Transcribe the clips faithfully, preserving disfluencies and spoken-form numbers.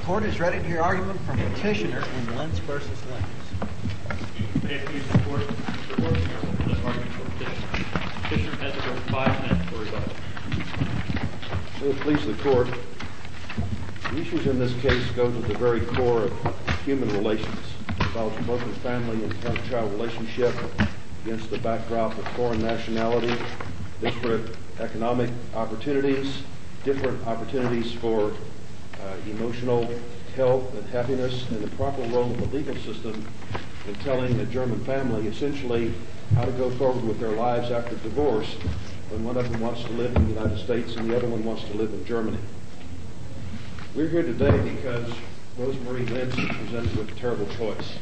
Court is ready to hear argument from petitioner in Lentz versus Lentz. May it please the court, Mister Horton, this argument for petitioner. Petitioner has to go five minutes for rebuttal. May it please the court, the issues in this case go to the very core of human relations. It involves a broken family and parent-child relationship against the backdrop of foreign nationality, disparate economic opportunities, different opportunities for uh, emotional health and happiness, and the proper role of the legal system in telling a German family essentially how to go forward with their lives after divorce when one of them wants to live in the United States and the other one wants to live in Germany. We're here today because Rosemarie Lentz is presented with a terrible choice.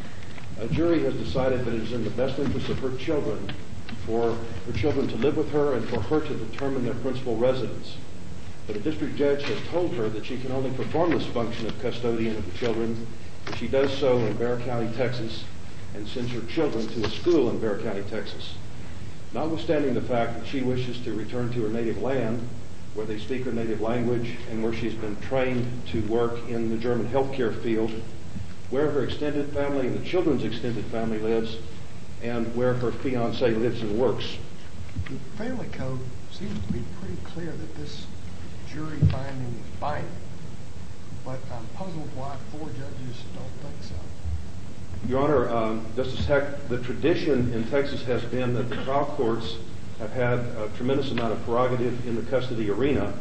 A jury has decided that it is in the best interest of her children for her children to live with her and for her to determine their principal residence. But a district judge has told her that she can only perform this function of custodian of the children if she does so in Bexar County, Texas, and sends her children to a school in Bexar County, Texas. Notwithstanding the fact that she wishes to return to her native land, where they speak her native language and where she's been trained to work in the German healthcare field, where her extended family and the children's extended family lives, and where her fiancé lives and works. The family code seems to be pretty clear that this jury finding is binding, but I'm puzzled why four judges don't think so. Your Honor, um, Justice Heck, the tradition in Texas has been that the trial courts have had a tremendous amount of prerogative in the custody arena.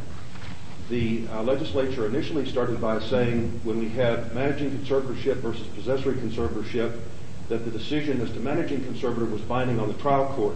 The uh, legislature initially started by saying when we had managing conservatorship versus possessory conservatorship, that the decision as to managing conservator was binding on the trial court.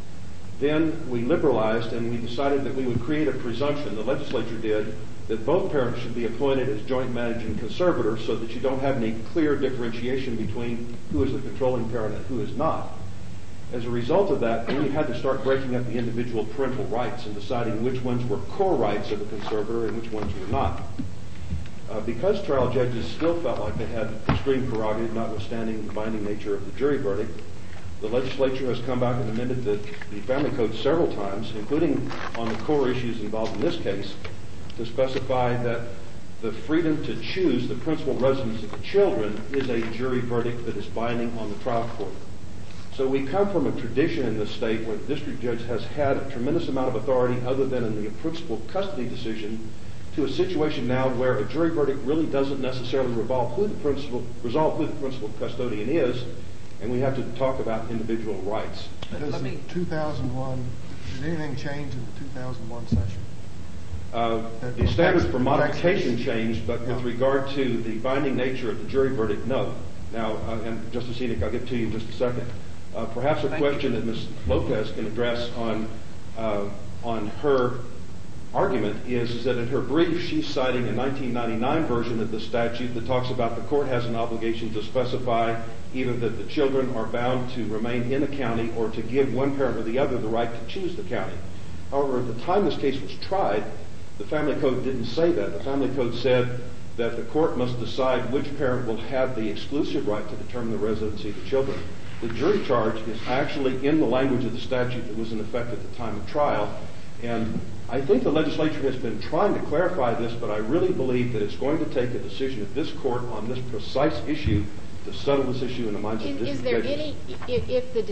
Then we liberalized and we decided that we would create a presumption, the legislature did, that both parents should be appointed as joint managing conservator so that you don't have any clear differentiation between who is the controlling parent and who is not. As a result of that, we had to start breaking up the individual parental rights and deciding which ones were core rights of the conservator and which ones were not. Uh, because trial judges still felt like they had extreme prerogative, notwithstanding the binding nature of the jury verdict, the legislature has come back and amended the, the family code several times, including on the core issues involved in this case, to specify that the freedom to choose the principal residence of the children is a jury verdict that is binding on the trial court. So we come from a tradition in this state where the district judge has had a tremendous amount of authority other than in the principal custody decision to a situation now where a jury verdict really doesn't necessarily revolve who the principal, resolve who the principal custodian is, and we have to talk about individual rights. Does the two thousand one, did anything change in the two thousand one session? Uh, the standards for modification changed, but with regard to the binding nature of the jury verdict, no. Now, uh, and Justice Enoch, I'll get to you in just a second. Uh, perhaps a question that Miz Lopez can address on uh, on her argument is, is that in her brief she's citing a nineteen ninety-nine version of the statute that talks about the court has an obligation to specify either that the children are bound to remain in a county or to give one parent or the other the right to choose the county. However, at the time this case was tried, the family code didn't say that. The family code said that the court must decide which parent will have the exclusive right to determine the residency of the children. The jury charge is actually in the language of the statute that was in effect at the time of trial, and I think the legislature has been trying to clarify this, but I really believe that it's going to take a decision of this court on this precise issue to settle this issue in the minds of district judges. Is there any, if, if the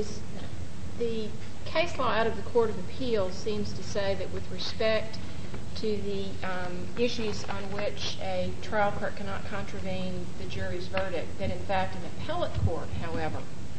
the case law out of the Court of Appeals seems to say that with respect to the um, issues on which a trial court cannot contravene the jury's verdict, that in fact an appellate court, however,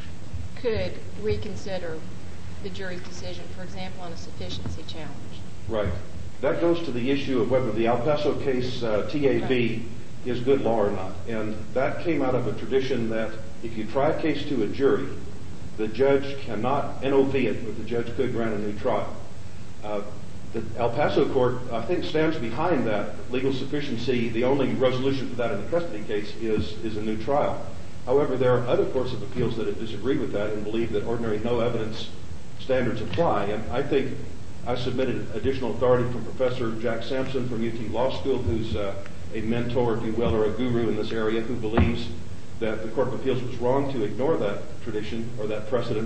could reconsider the jury's decision, for example, on a sufficiency challenge. Right. That goes to the issue of whether the El Paso case, uh, T A B, right, is good law or not. And that came out of a tradition that if you try a case to a jury, the judge cannot N O V it, but the judge could grant a new trial. Uh, the El Paso court, I think, stands behind that legal sufficiency. The only resolution for that in the custody case is, is a new trial. However, there are other courts of appeals that have disagreed with that and believe that ordinary no evidence standards apply. And I think I submitted additional authority from Professor Jack Sampson from U T Law School, who's uh, a mentor, if you will, or a guru in this area, who believes that the Court of Appeals was wrong to ignore that tradition or that precedent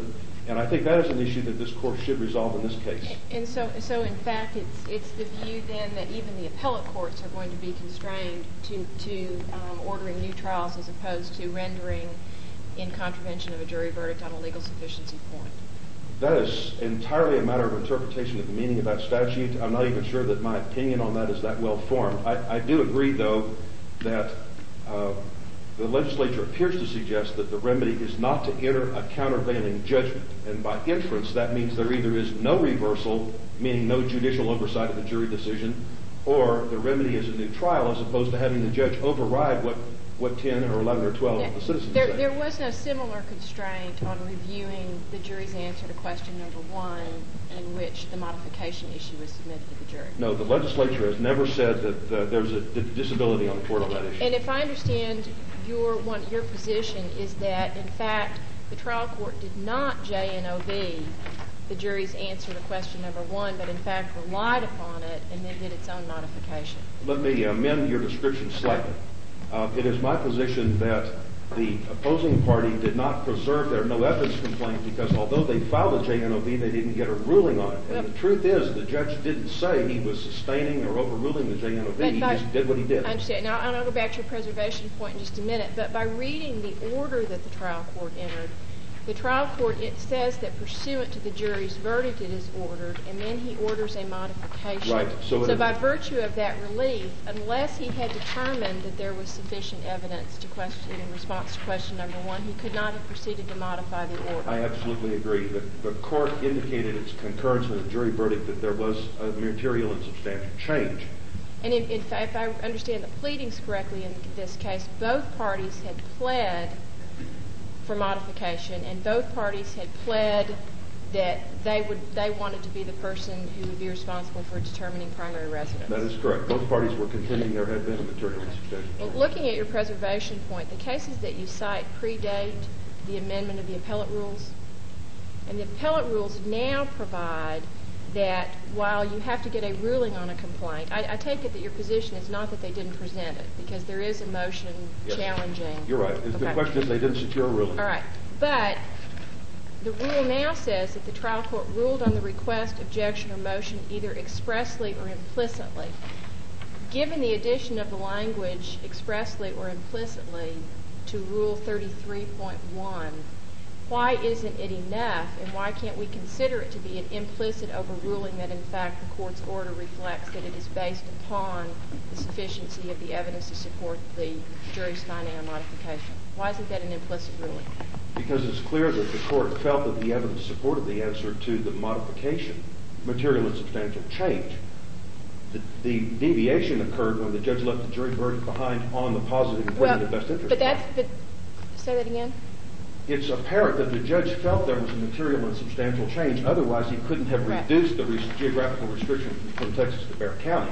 And I think that is an issue that this court should resolve in this case. And so, so in fact, it's it's the view then that even the appellate courts are going to be constrained to to um, ordering new trials as opposed to rendering in contravention of a jury verdict on a legal sufficiency point. That is entirely a matter of interpretation of the meaning of that statute. I'm not even sure that my opinion on that is that well formed. I, I do agree, though, that uh, the legislature appears to suggest that the remedy is not to enter a countervailing judgment. And by inference, that means there either is no reversal, meaning no judicial oversight of the jury decision, or the remedy is a new trial as opposed to having the judge override what, what ten or eleven or twelve of the citizens there, say. There was no similar constraint on reviewing the jury's answer to question number one in which the modification issue was submitted to the jury. No, the legislature has never said that uh, there's a d- disability on the court on that issue. And if I understand your one, your position is that, in fact, the trial court did not J N O B the jury's answer to question number one, but in fact relied upon it and then did its own modification. Let me amend your description slightly. Uh, it is my position that the opposing party did not preserve their no evidence complaint because although they filed a J N O B, they didn't get a ruling on it. And Well, the truth is the judge didn't say he was sustaining or overruling the J N O B. But He by- just did what he did. I understand. Now, I'll go back to your preservation point in just a minute, but by reading the order that the trial court entered, the trial court, it says that pursuant to the jury's verdict it is ordered, and then he orders a modification. Right. So, So it, by virtue of that relief, unless he had determined that there was sufficient evidence to question in response to question number one, he could not have proceeded to modify the order. I absolutely agree. The, the court indicated its concurrence with the jury verdict that there was a material and substantial change. And in, in fact, if I understand the pleadings correctly in this case, both parties had pled for modification, and both parties had pled that they would they wanted to be the person who would be responsible for determining primary residence. That is correct. Both parties were contending there had been a material and substantial Well, change. looking at your preservation point, the cases that you cite predate the amendment of the appellate rules, and the appellate rules now provide that while you have to get a ruling on a complaint, I, I take it that your position is not that they didn't present it, because there is a motion Yes. challenging. You're right. The Okay. question is they didn't secure a ruling. All right. But the rule now says that the trial court ruled on the request, objection, or motion either expressly or implicitly. Given the addition of the language expressly or implicitly to Rule thirty-three point one, why isn't it enough, and why can't we consider it to be an implicit overruling that, in fact, the court's order reflects that it is based upon the sufficiency of the evidence to support the jury's finding on modification? Why isn't that an implicit ruling? Because it's clear that the court felt that the evidence supported the answer to the modification, material and substantial change. The, the deviation occurred when the judge left the jury verdict behind on the positive and Well, the best interest. but that's, but, say that again? It's apparent that the judge felt there was a material and substantial change. Otherwise, he couldn't have Correct. reduced the re- geographical restriction from Texas to Bexar County.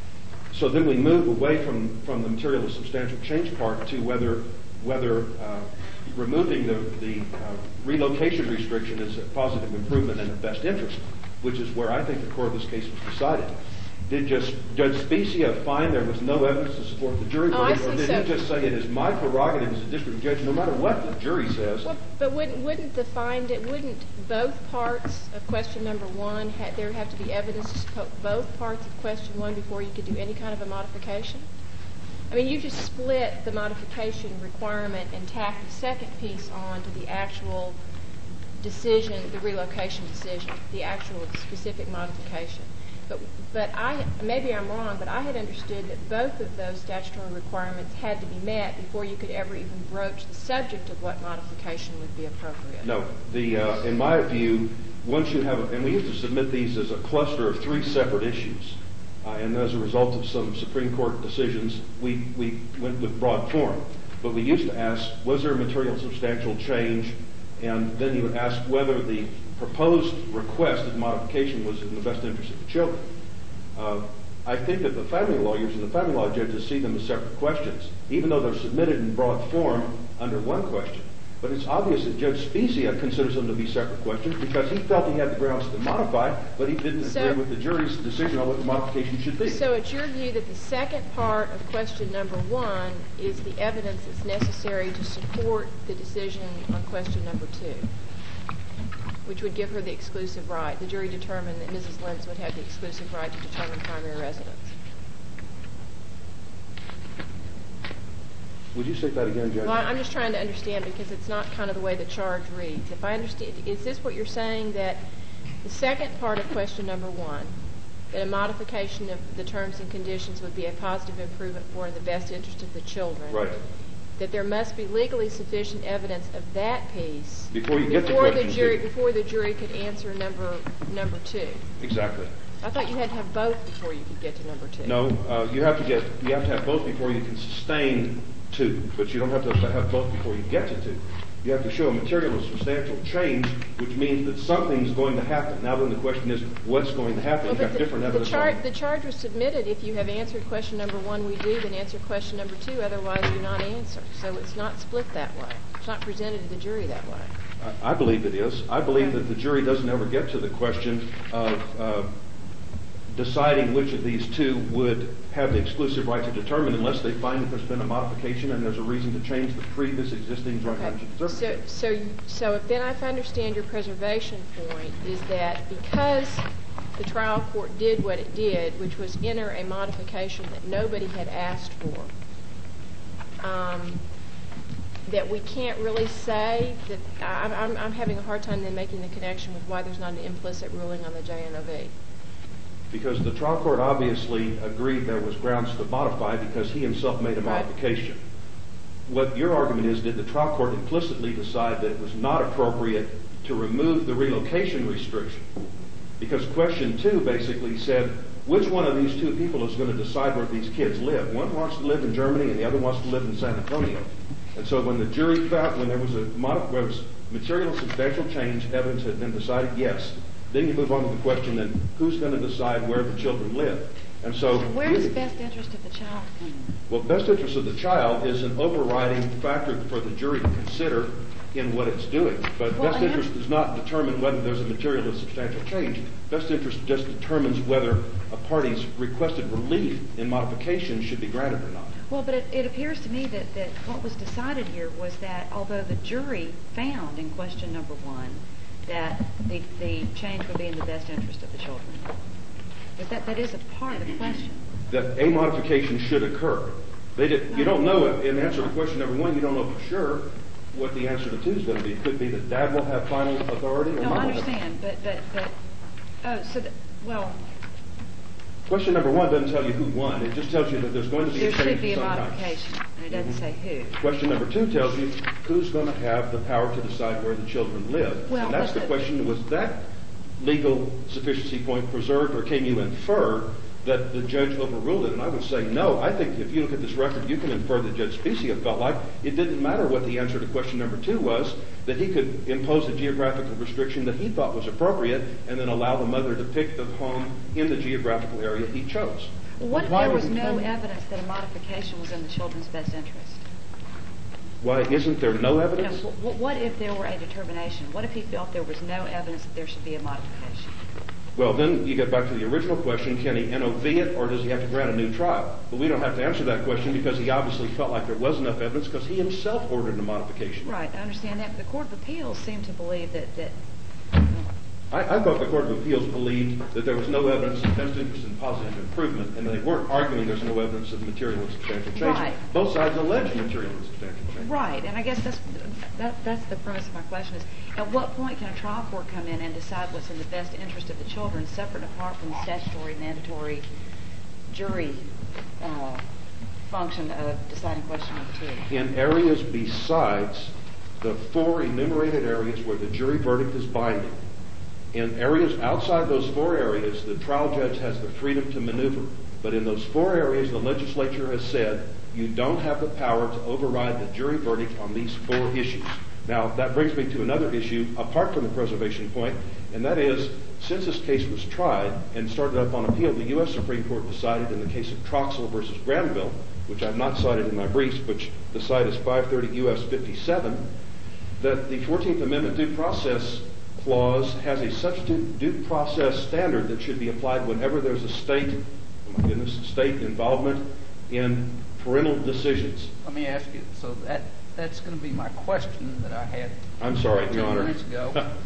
So then we move away from, from the material and substantial change part to whether whether uh, removing the, the uh, relocation restriction is a positive improvement in the best interest, which is where I think the core of this case was decided. Did just Judge Specia find there was no evidence to support the jury Oh, I verdict, or see. did So- he just say it is my prerogative as a district judge, no matter what the jury says? Well, but wouldn't, wouldn't the find it, wouldn't both parts of question number one, ha- there have to be evidence to support both parts of question one before you could do any kind of a modification? I mean, you just split the modification requirement and tacked the second piece on to the actual decision, the relocation decision, the actual specific modification. But, but I, maybe I'm wrong, but I had understood that both of those statutory requirements had to be met before you could ever even broach the subject of what modification would be appropriate. No. The, uh, in my view, once you have, a, and we used to submit these as a cluster of three separate issues, uh, and as a result of some Supreme Court decisions, we, we went with broad form. But we used to ask, was there a material substantial change? And then you would ask whether the proposed request of modification was in the best interest of the children. Uh, I think that the family lawyers and the family law judges see them as separate questions, even though they're submitted in broad form under one question. But it's obvious that Judge Specia considers them to be separate questions because he felt he had the grounds to modify, but he didn't So- agree with the jury's decision on what the modification should be. So it's your view that the second part of question number one is the evidence that's necessary to support the decision on question number two? which would give her the exclusive right. The jury determined that Missus Lentz would have the exclusive right to determine primary residence. Would you say that again, Judge? Well, I'm just trying to understand because it's not kind of the way the charge reads. If I understand, is this what you're saying, that the second part of question number one, that a modification of the terms and conditions would be a positive improvement for the best interest of the children? Right. That there must be legally sufficient evidence of that piece Before you get to before the question jury two. before the jury could answer number number two. Exactly. I thought you had to have both before you could get to number two. No, uh, you have to get you have to have both before you can sustain two, but you don't have to have both before you get to two. You have to show a material or substantial change, which means that something's going to happen. Now then the question is, what's going to happen? Well, you have the, different the, evidence. char- on it. the charge was submitted. If you have answered question number one, we do, then answer question number two. Otherwise, do not answer. So it's not split that way. It's not presented to the jury that way. I, I believe it is. I believe Okay. that the jury doesn't ever get to the question of uh, deciding which of these two would have the exclusive right to determine unless they find that there's been a modification and there's a reason to change the previous existing joint Okay. venture So, certificate. so, so if then if I understand your preservation point is that because the trial court did what it did, which was enter a modification that nobody had asked for, um, that we can't really say that I, I'm, I'm having a hard time then making the connection with why there's not an implicit ruling on the J N O V. Because the trial court obviously agreed there was grounds to modify because he himself made a Right. modification. What your argument is, did the trial court implicitly decide that it was not appropriate to remove the relocation restriction? Because question two basically said, which one of these two people is going to decide where these kids live? One wants to live in Germany and the other wants to live in San Antonio. And so when the jury found, when there was a mod- there was material substantial change, evidence had been decided, yes. Then you move on to the question, then, who's going to decide where the children live? And so, Where does best interest of the child come in? well, best interest of the child is an overriding factor for the jury to consider in what it's doing. But Well, best I am- interest does not determine whether there's a material or substantial change. Best interest just determines whether a party's requested relief in modification should be granted or not. Well, but it, it appears to me that, that what was decided here was that although the jury found in question number one that the, the change would be in the best interest of the children, but that, that is a part of the question. That a modification should occur. They did, you don't know it. In answer to question number one, you don't know for sure what the answer to two is going to be. It could be that Dad will have final authority or No, Mom I will have. understand, but, but, but, oh, so, that, well, Question number one doesn't tell you who won. It just tells you that there's going to be there a change should be a of some kind. modification, and it doesn't say who. Question number two tells you who's going to have the power to decide where the children live. Well, and that's but the the- question, was that legal sufficiency point preserved, or can you infer that the judge overruled it? And I would say no. I think if you look at this record, you can infer that Judge Specia felt like it didn't matter what the answer to question number two was, that he could impose a geographical restriction that he thought was appropriate and then allow the mother to pick the home in the geographical area he chose. What if Why there would was it no come- evidence that a modification was in the children's best interest? Why isn't there no No, evidence? wh- what if there were a determination? What if he felt there was no evidence that there should be a modification? Well, then you get back to the original question, can he N O V it or does he have to grant a new trial? But we don't have to answer that question because he obviously felt like there was enough evidence because he himself ordered a modification. Right, I understand that, but the Court of Appeals seemed to believe that, that I, I thought the Court of Appeals believed that there was no evidence of best interest in positive improvement, and they weren't arguing there's no evidence of material and substantial change. Right. Both sides alleged material and substantial change. right, and I guess that's that, that's the premise of my question is, at what point can a trial court come in and decide what's in the best interest of the children, separate and apart from the statutory mandatory jury uh, function of deciding question number two? In areas besides the four enumerated areas where the jury verdict is binding, in areas outside those four areas, the trial judge has the freedom to maneuver. But in those four areas, the legislature has said you don't have the power to override the jury verdict on these four issues. Now, that brings me to another issue apart from the preservation point, and that is, since this case was tried and started up on appeal, the U S Supreme Court decided in the case of Troxel versus Granville, which I've not cited in my briefs, which the site is five thirty U S fifty-seven, that the fourteenth Amendment due process clause has a substitute due process standard that should be applied whenever there's a state, oh my goodness, state involvement in parental decisions. Let me ask you, so that, that's going to be my question that I had I'm sorry, Your ten Honor. minutes ago.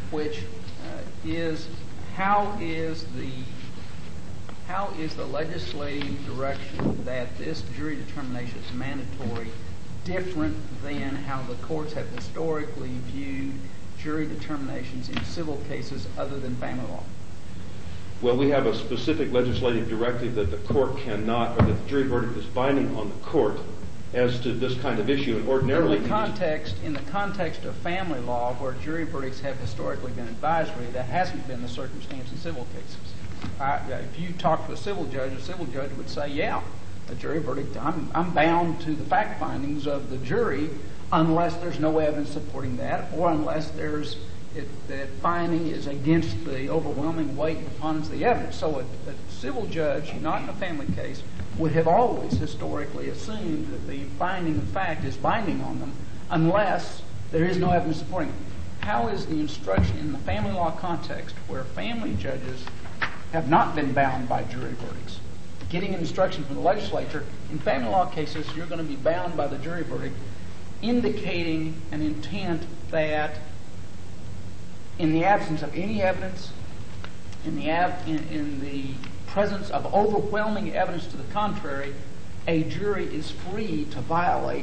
which uh, is how is the how is the legislative direction that this jury determination is mandatory different than how the courts have historically viewed jury determinations in civil cases other than family law? Well, we have a specific legislative directive that the court cannot, or that the jury verdict is binding on the court as to this kind of issue. And ordinarily, in the context in the context of family law, where jury verdicts have historically been advisory, that hasn't been the circumstance in civil cases. I, if you talk to a civil judge, a civil judge would say, "Yeah, a jury verdict. I'm I'm bound to the fact findings of the jury, unless there's no evidence supporting that, or unless there's it, that finding is against the overwhelming weight and preponderance of the evidence." So, a, a civil judge, not in a family case, would have always historically assumed that the finding of fact is binding on them, unless there is no evidence supporting it. How is the instruction in the family law context, where family judges have not been bound by jury verdicts, getting an instruction from the legislature? In family law cases, you're going to be bound by the jury verdict, indicating an intent that in the absence of any evidence, in the ab- in, in the presence of overwhelming evidence to the contrary, a jury is free to violate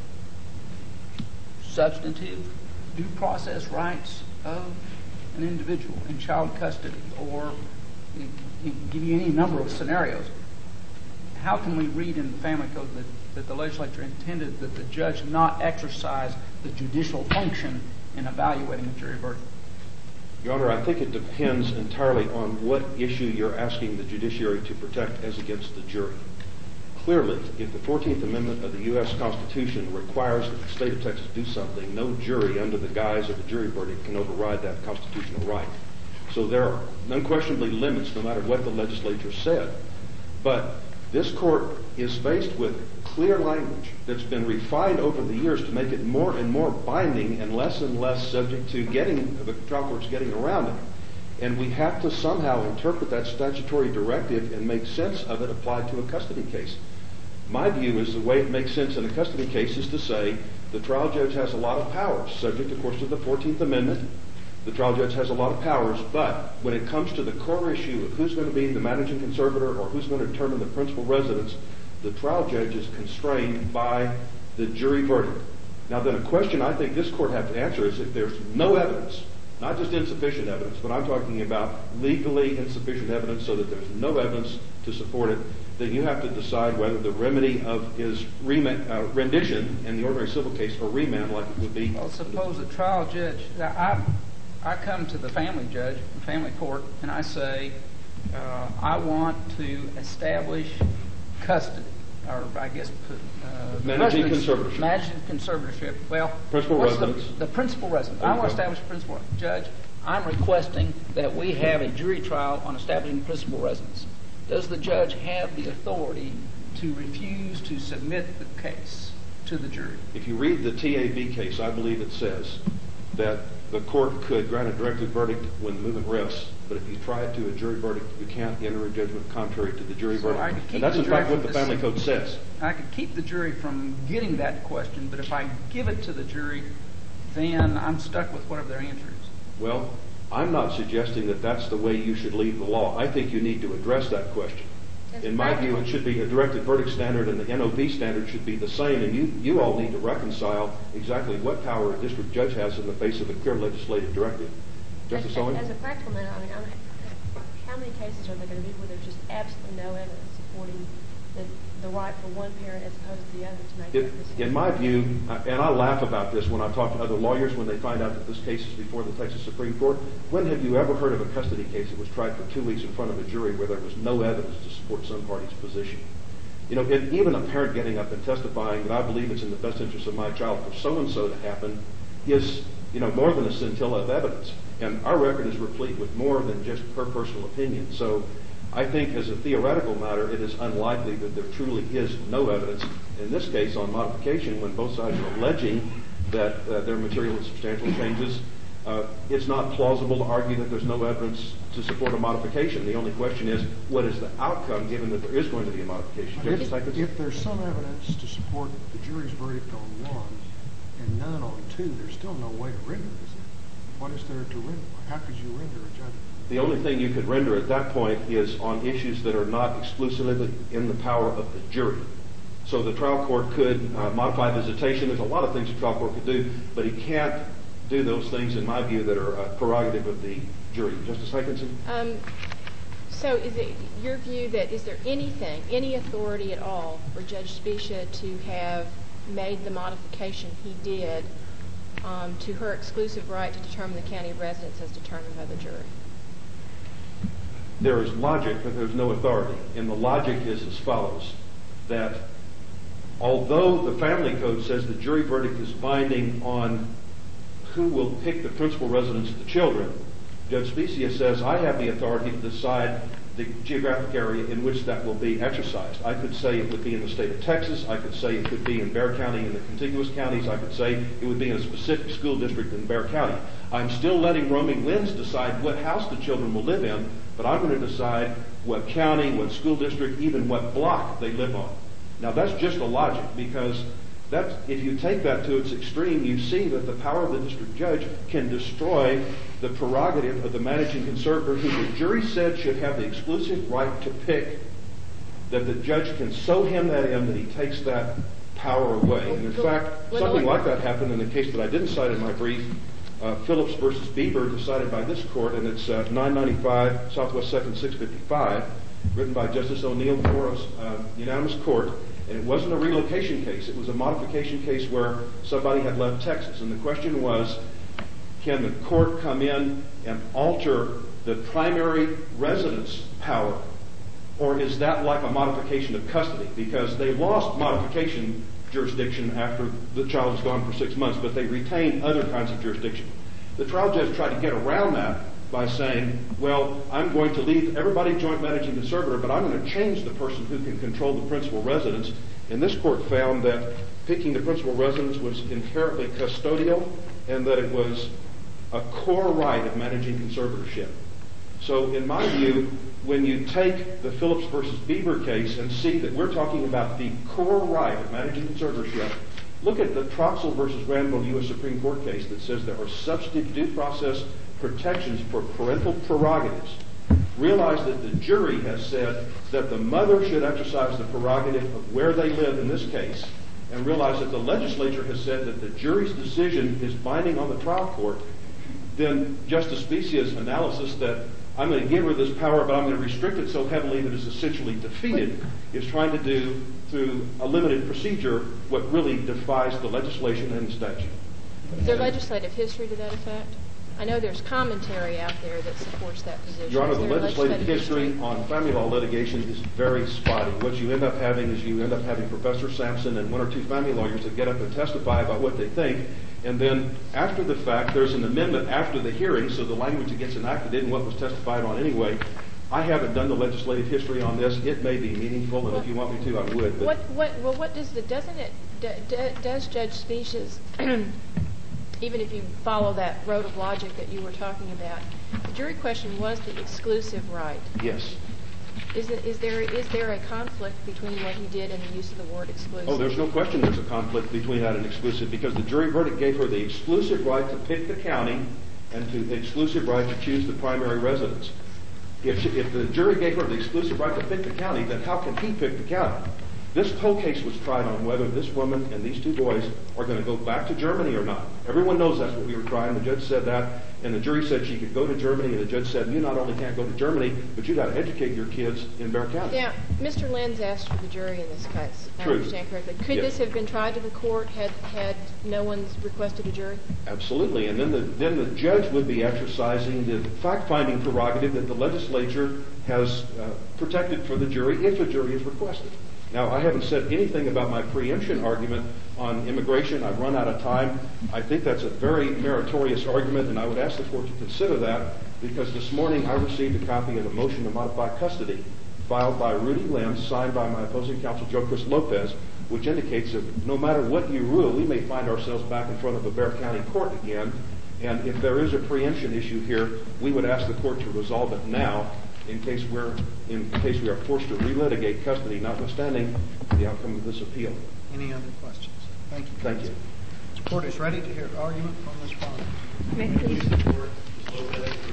substantive due process rights of an individual in child custody, or you, you give you any number of scenarios. How can we read in the family code that, that the legislature intended that the judge not exercise the judicial function in evaluating a jury verdict? Your Honor, I think it depends entirely on what issue you're asking the judiciary to protect as against the jury. Clearly, if the fourteenth Amendment of the U S Constitution requires that the state of Texas do something, no jury under the guise of a jury verdict can override that constitutional right. So there are unquestionably limits no matter what the legislature said. But this court is faced with clear language that's been refined over the years to make it more and more binding and less and less subject to getting the trial courts getting around it. And we have to somehow interpret that statutory directive and make sense of it applied to a custody case. My view is the way it makes sense in a custody case is to say the trial judge has a lot of powers, subject, of course, to the fourteenth Amendment. The trial judge has a lot of powers, but when it comes to the core issue of who's going to be the managing conservator or who's going to determine the principal residence, the trial judge is constrained by the jury verdict. Now, then a question I think this court has to answer is if there's no evidence, not just insufficient evidence, but I'm talking about legally insufficient evidence so that there's no evidence to support it, then you have to decide whether the remedy of his remand, uh, rendition in the ordinary civil case or remand like it would be. Well, suppose a trial judge, I, I come to the family judge, the family court, and I say, uh, I want to establish custody, or I guess uh, managing conservatorship. Managing conservatorship. Well, principal residence. The, the principal residence. I want to establish principal residence. Judge, I'm requesting that we have a jury trial on establishing principal residence. Does the judge have the authority to refuse to submit the case to the jury? If you read the T A B case, I believe it says that the court could grant a directed verdict when the movement rests, but if you try it to a jury verdict, you can't enter a judgment contrary to the jury so verdict. And that's in fact what the family code says. I could keep the jury from getting that question, but if I give it to the jury, then I'm stuck with whatever their answer is. Well, I'm not suggesting that that's the way you should leave the law. I think you need to address that question. In my view, it should be a directed verdict standard, and the N O V standard should be the same, and you, you all need to reconcile exactly what power a district judge has in the face of a clear legislative directive. Justice Sullivan? As a practical matter, I mean, I'm, how many cases are there going to be where there's just absolutely no evidence supporting the, the right for one parent as opposed to the other to make that decision? In my view, and I laugh about this when I talk to other lawyers when they find out that this case is before the Texas Supreme Court, when have you ever heard of a custody case that was tried for two weeks in front of a jury where there was no evidence to support some party's position? You know, it, even a parent getting up and testifying that I believe it's in the best interest of my child for so-and-so to happen is, you know, more than a scintilla of evidence. And our record is replete with more than just her personal opinion. So I think as a theoretical matter, it is unlikely that there truly is no evidence. In this case, on modification, when both sides are alleging that uh, there are material and substantial changes, uh, it's not plausible to argue that there's no evidence to support a modification. The only question is, what is the outcome given that there is going to be a modification? If, if there's some evidence to support the jury's verdict on one and none on two, there's still no way to render it, is there? What is there to render? how could you render a judgment? The only thing you could render at that point is on issues that are not exclusively in the power of the jury. So the trial court could uh, modify visitation. There's a lot of things the trial court could do, but he can't do those things, in my view, that are a prerogative of the jury. Justice Hykinson? Um, so is it your view that is there anything, any authority at all for Judge Specia to have made the modification he did um, to her exclusive right to determine the county of residence as determined by the jury? There is logic, but there's no authority. And the logic is as follows, that although the family code says the jury verdict is binding on who will pick the principal residence of the children, Judge Specia says, I have the authority to decide the geographic area in which that will be exercised. I could say it would be in the state of Texas. I could say it could be in Bexar County and the contiguous counties. I could say it would be in a specific school district in Bexar County. I'm still letting roaming winds decide what house the children will live in, but I'm going to decide what county, what school district, even what block they live on. Now that's just a logic, because that's, if you take that to its extreme, you see that the power of the district judge can destroy the prerogative of the managing conservator, who the jury said should have the exclusive right to pick, that the judge can so hem that in that he takes that power away. And in fact, something like that happened in the case that I didn't cite in my brief, uh, Phillips versus Bieber, decided by this court, and it's uh, nine ninety-five Southwest second six fifty-five, written by Justice O'Neill before a uh, unanimous court. And it wasn't a relocation case. It was a modification case where somebody had left Texas. And the question was, can the court come in and alter the primary residence power? Or is that like a modification of custody? Because they lost modification jurisdiction after the child was gone for six months, but they retained other kinds of jurisdiction. The trial judge tried to get around that by saying, well, I'm going to leave everybody joint managing conservator, but I'm going to change the person who can control the principal residence. And this court found that picking the principal residence was inherently custodial and that it was a core right of managing conservatorship. So in my view, when you take the Phillips versus Bieber case and see that we're talking about the core right of managing conservatorship, look at the Troxel versus Granville U S Supreme Court case that says there are substantive due process protections for parental prerogatives. Realize that the jury has said that the mother should exercise the prerogative of where they live in this case, and realize that the legislature has said that the jury's decision is binding on the trial court. Then Justice Specia's analysis that I'm going to give her this power, but I'm going to restrict it so heavily that it's essentially defeated, is trying to do, through a limited procedure, what really defies the legislation and the statute. Is there legislative history to that effect? I know there's commentary out there that supports that position. Your Honor, Is the there legislative history, history on family law litigation is very spotty. What you end up having is you end up having Professor Sampson and one or two family lawyers that get up and testify about what they think, and then after the fact, there's an amendment after the hearing, so the language that gets enacted isn't what was testified on anyway. I haven't done the legislative history on this. It may be meaningful, and well, if you want me to, I would. But what, what, well, what does the, doesn't it, d- d- does Judge Specia's, even if you follow that road of logic that you were talking about, the jury question was the exclusive right. Yes. Is, it, is there is there a conflict between what he did and the use of the word exclusive? Oh, there's no question there's a conflict between that and exclusive, because the jury verdict gave her the exclusive right to pick the county and to the exclusive right to choose the primary residence. If, she, if the jury gave her the exclusive right to pick the county, then how can he pick the county? This whole case was tried on whether this woman and these two boys are going to go back to Germany or not. Everyone knows that's what we were trying. The judge said that, and the jury said she could go to Germany, and the judge said, you not only can't go to Germany, but you got to educate your kids in Bexar County. Now, Mister Lenz asked for the jury in this case. I True. understand correctly. Could Yes. this have been tried to the court had had no one's requested a jury? Absolutely, and then the then the judge would be exercising the fact-finding prerogative that the legislature has uh, protected for the jury if a jury is requested. Now, I haven't said anything about my preemption argument on immigration. I've run out of time. I think that's a very meritorious argument, and I would ask the court to consider that, because this morning I received a copy of a motion to modify custody filed by Rudy Lenz, signed by my opposing counsel, Joe Chris Lopez, which indicates that no matter what you rule, we may find ourselves back in front of a Bexar County court again. And if there is a preemption issue here, we would ask the court to resolve it now, in case we're in case we are forced to relitigate custody, notwithstanding the outcome of this appeal. Any other questions? Thank you. Thank you. The court is ready to hear argument from this body. May I please? Lopez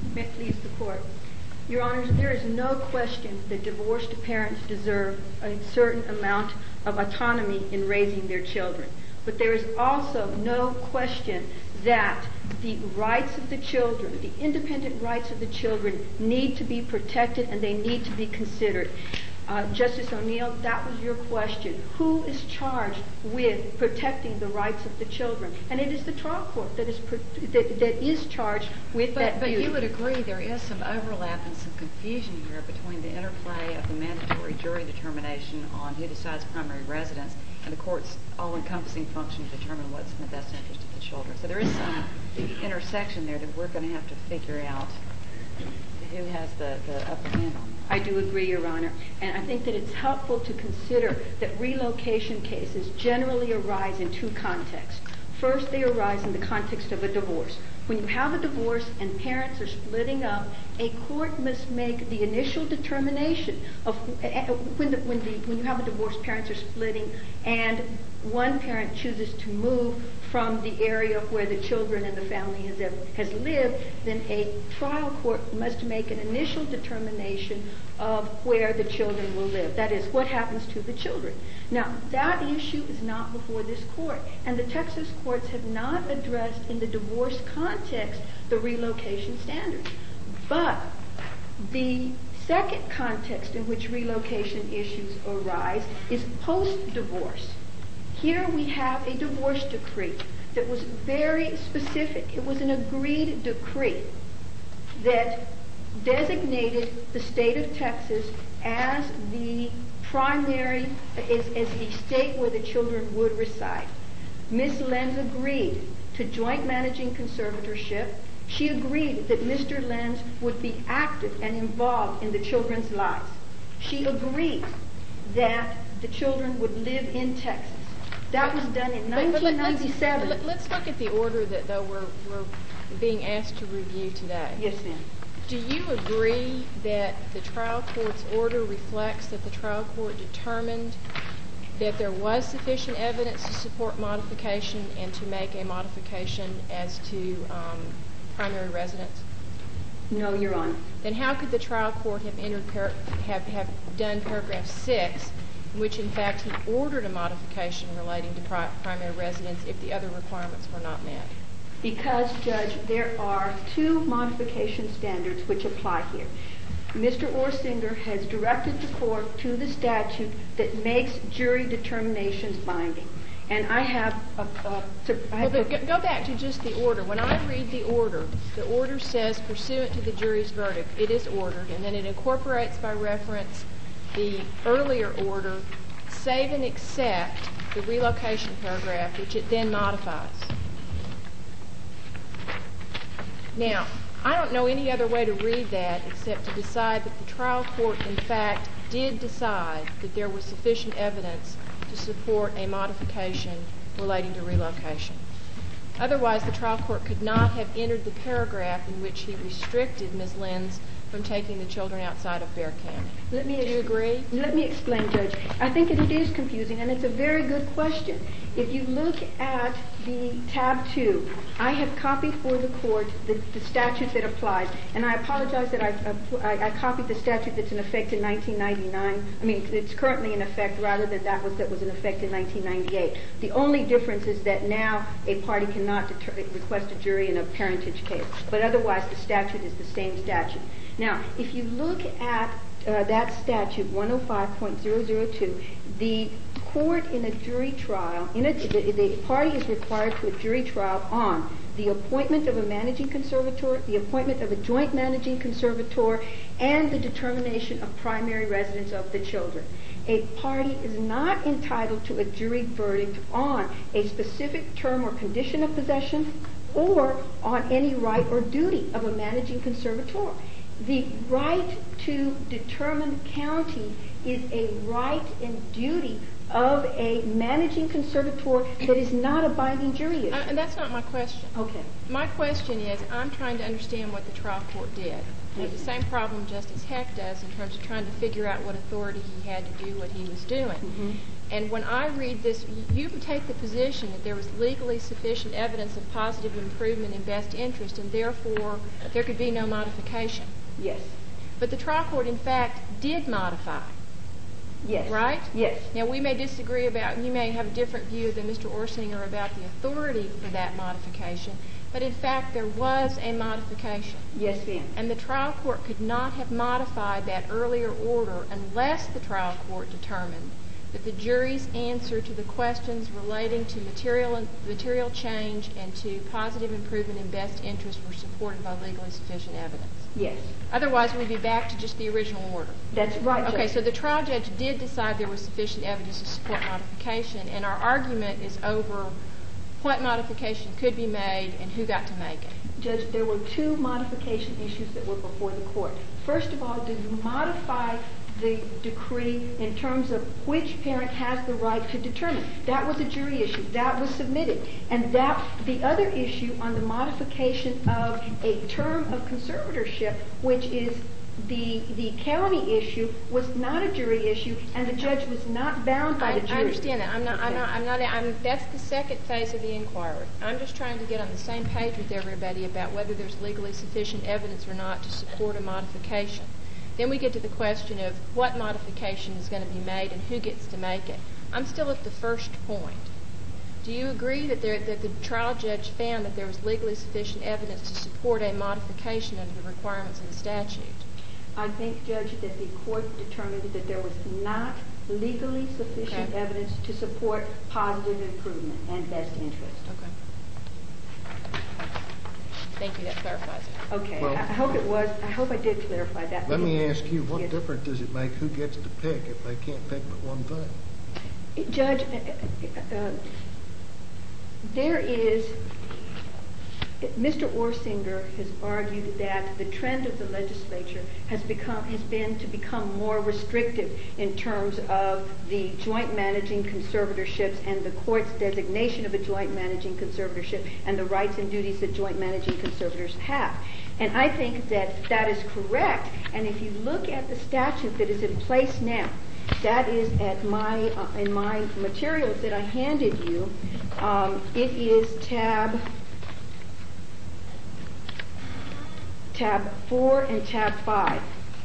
May it please the Court. Your Honors, there is no question that divorced parents deserve a certain amount of autonomy in raising their children. But there is also no question that the rights of the children, the independent rights of the children, need to be protected and they need to be considered. Uh, Justice O'Neill, that was your question. Who is charged with protecting the rights of the children? And it is the trial court that is pro- that, that is charged with but, that but duty. But you would agree there is some overlap and some confusion here between the interplay of the mandatory jury determination on who decides primary residence and the court's all-encompassing function to determine what's in the best interest of the children. So there is some intersection there that we're going to have to figure out who has the, the upper hand on that. I do agree, Your Honor. And I think that it's helpful to consider that relocation cases generally arise in two contexts. First, they arise in the context of a divorce. When you have a divorce and parents are splitting up, a court must make the initial determination of when, the, when, the, when you have a divorce, parents are splitting, and one parent chooses to move from the area where the children and the family has, has lived, then a trial court must make an initial determination of where the children will live. That is, what happens to the children. Now, that issue is not before this court, and the Texas courts have not addressed in the divorce context the relocation standards. But the second context in which relocation issues arise is post-divorce. Here we have a divorce decree that was very specific. It was an agreed decree that designated the state of Texas as the primary, as, as the state where the children would reside. Miz Lenz agreed to joint managing conservatorship. She agreed that Mister Lenz would be active and involved in the children's lives. She agreed that the children would live in Texas. That was done in nineteen ninety-seven. Let's, let's look at the order that, though, we're, we're being asked to review today. Yes, ma'am. Do you agree that the trial court's order reflects that the trial court determined that there was sufficient evidence to support modification and to make a modification as to um, primary residence? No, Your Honor. Then how could the trial court have entered par- have, have done paragraph six, in which in fact he ordered a modification relating to pri- primary residence if the other requirements were not met? Because, Judge, there are two modification standards which apply here. Mister Orsinger has directed the court to the statute that makes jury determinations binding. And I have a... a to, I have well, but a, go back to just the order. When I read the order, the order says pursuant to the jury's verdict, it is ordered, and then it incorporates by reference the earlier order, save and except the relocation paragraph, which it then modifies. Now, I don't know any other way to read that except to decide that the trial court, in fact, did decide that there was sufficient evidence to support a modification relating to relocation. Otherwise, the trial court could not have entered the paragraph in which he restricted Miz Lenz from taking the children outside of Bexar County. Let me Do you agree? Let me explain, Judge. I think that it is confusing, and it's a very good question. If you look at the tab two, I have copied for the court the, the statute that applies, and I apologize that I, I, I copied the statute that's in effect in nineteen ninety-nine. I mean, it's currently in effect rather than that was that was in effect in nineteen ninety-eight. The only difference is that now a party cannot deter, request a jury in a parentage case, but otherwise the statute is the same statute. Now, if you look at uh, that statute, one oh five point oh oh two, the court in a jury trial, in a, the, the party is required to a jury trial on the appointment of a managing conservator, the appointment of a joint managing conservator, and the determination of primary residence of the children. A party is not entitled to a jury verdict on a specific term or condition of possession or on any right or duty of a managing conservator. The right to determine county is a right and duty of a managing conservator that is not a binding jury issue. Uh, and that's not my question. Okay. My question is, I'm trying to understand what the trial court did. I have the same problem Justice Heck does in terms of trying to figure out what authority he had to do what he was doing. Mm-hmm. And when I read this, you take the position that there was legally sufficient evidence of positive improvement in best interest, and therefore there could be no modification. Yes. But the trial court, in fact, did modify. Yes. Right? Yes. Now, we may disagree about, you may have a different view than Mister Orsinger about the authority for that modification, but in fact there was a modification. Yes, ma'am. And the trial court could not have modified that earlier order unless the trial court determined that the jury's answer to the questions relating to material material change and to positive improvement in best interest were supported by legally sufficient evidence. Yes. Otherwise, we'd be back to just the original order. That's right, Judge. Okay, so the trial judge did decide there was sufficient evidence to support modification, and our argument is over what modification could be made and who got to make it. Judge, there were two modification issues that were before the court. First of all, did you modify the decree in terms of which parent has the right to determine? That was a jury issue. That was submitted. And that the other issue on the modification of a term of conservatorship, which is the the county issue, was not a jury issue, and the judge was not bound by I, the jury. I understand that. I'm not. Okay. I'm not. I'm not. I'm, that's the second phase of the inquiry. I'm just trying to get on the same page with everybody about whether there's legally sufficient evidence or not to support a modification. Then we get to the question of what modification is going to be made and who gets to make it. I'm still at the first point. Do you agree that, there, that the trial judge found that there was legally sufficient evidence to support a modification under the requirements of the statute? I think, Judge, that the court determined that there was not legally sufficient Okay. evidence to support positive improvement and best interest. Okay. Thank you. That clarifies it. Okay. Well- I I hope it was. I hope I did clarify that. Let me ask you, what Yes. difference does it make who gets to pick if they can't pick but one thing? Judge, uh, uh, there is, Mister Orsinger has argued that the trend of the legislature has become has been to become more restrictive in terms of the joint managing conservatorships and the court's designation of a joint managing conservatorship and the rights and duties that joint managing conservators have. And I think that that is correct. And if you look at the statute that is in place now, that is at my uh, in my materials that I handed you. Um, it is tab tab four and tab five.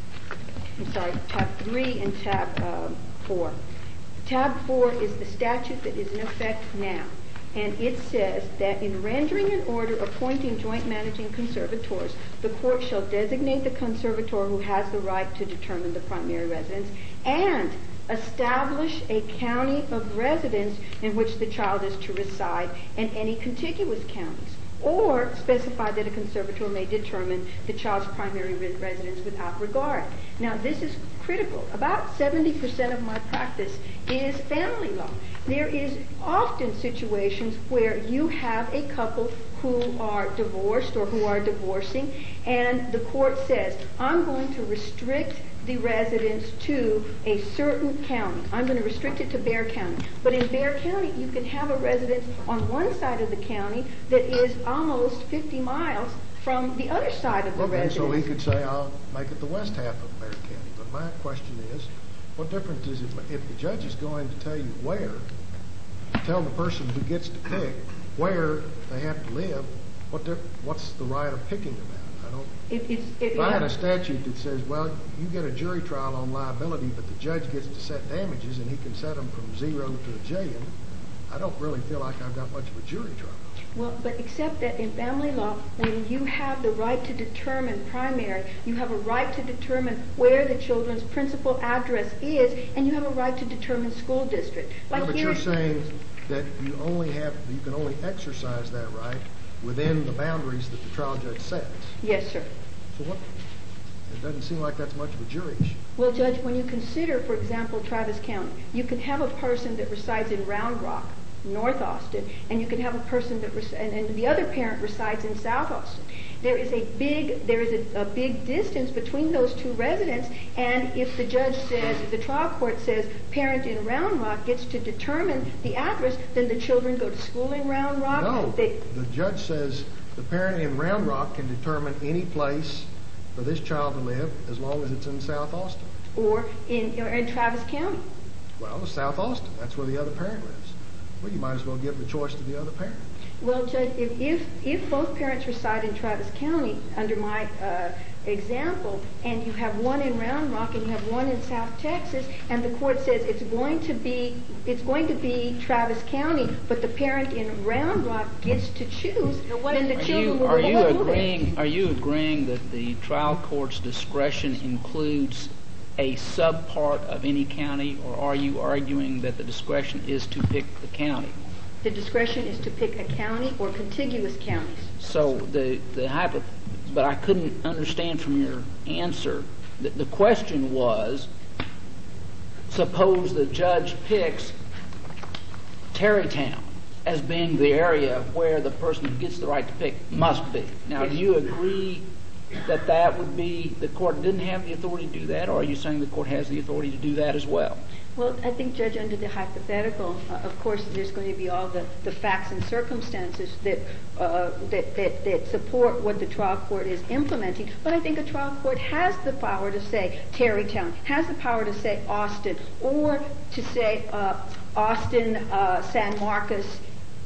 I'm sorry, tab three and tab uh, four. Tab four is the statute that is in effect now. And it says that in rendering an order appointing joint managing conservators, the court shall designate the conservator who has the right to determine the primary residence and establish a county of residence in which the child is to reside and any contiguous counties, or specify that a conservator may determine the child's primary re- residence without regard. Now, this is critical. About seventy percent of my practice is family law. There is often situations where you have a couple who are divorced or who are divorcing, and the court says, I'm going to restrict the residence to a certain county. I'm going to restrict it to Bexar County. But in Bexar County, you can have a residence on one side of the county that is almost fifty miles from the other side of the Well, then, residence. so he could say, I'll make it the west half of Bexar County. But my question is, what difference is it if the judge is going to tell you where, tell the person who gets to pick where they have to live, what di- what's the right of picking about? I don't. It, it's, it, If I had a statute that says, well, you get a jury trial on liability, but the judge gets to set damages and he can set them from zero to a jillion, I don't really feel like I've got much of a jury trial. Well, but except that in family law, when you have the right to determine primary, you have a right to determine where the children's principal address is, and you have a right to determine school district. Like No, but here, you're saying that you only have, you can only exercise that right within the boundaries that the trial judge sets. Yes, sir. So what? It doesn't seem like that's much of a jury issue. Well, Judge, when you consider, for example, Travis County, you can have a person that resides in Round Rock, North Austin, and you can have a person that res- and, and the other parent resides in South Austin. There is a big, there is a, a big distance between those two residents, and if the judge says, if the trial court says, parent in Round Rock gets to determine the address, then the children go to school in Round Rock. No, They, the judge says the parent in Round Rock can determine any place for this child to live as long as it's in South Austin. or in, or in Travis County. Well, it's South Austin. That's where the other parent lives. Well, you might as well give the choice to the other parent. Well, Judge, if, if, if both parents reside in Travis County, under my uh, example, and you have one in Round Rock and you have one in South Texas, and the court says it's going to be it's going to be Travis County, but the parent in Round Rock gets to choose, then the Are children you, will are go you home. agreeing, are you agreeing that the trial court's discretion includes a subpart of any county, or are you arguing that the discretion is to pick the county? The discretion is to pick a county or contiguous counties. So the the hypo, but I couldn't understand from your answer. The, the question was, suppose the judge picks Terrytown as being the area where the person who gets the right to pick must be. Now, do you agree that that would be, the court didn't have the authority to do that, or are you saying the court has the authority to do that as well? Well, I think, Judge, under the hypothetical, uh, of course, there's going to be all the, the facts and circumstances that, uh, that, that, that support what the trial court is implementing. But I think a trial court has the power to say Terrytown, has the power to say Austin, or to say uh, Austin, uh, San Marcos,